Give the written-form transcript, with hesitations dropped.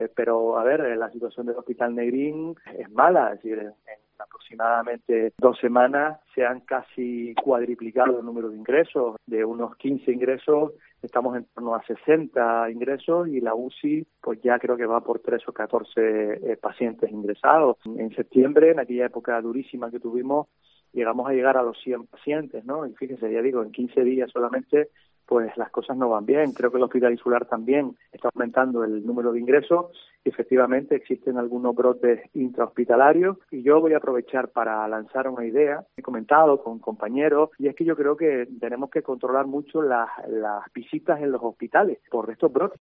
Pero, a ver, la situación del Hospital Negrín es mala, es decir, en aproximadamente 2 semanas se han casi cuadriplicado el número de ingresos. De unos 15 ingresos estamos en torno a 60 ingresos y la UCI pues ya creo que va por 13 o 14 pacientes ingresados. En septiembre, en aquella época durísima que tuvimos, llegamos a llegar a los 100 pacientes, ¿no? Y fíjense, ya digo, en 15 días solamente pues las cosas no van bien. Creo que el Hospital Insular también está aumentando el número de ingresos y efectivamente existen algunos brotes intrahospitalarios y yo voy a aprovechar para lanzar una idea. He comentado con compañeros y es que yo creo que tenemos que controlar mucho las visitas en los hospitales por estos brotes.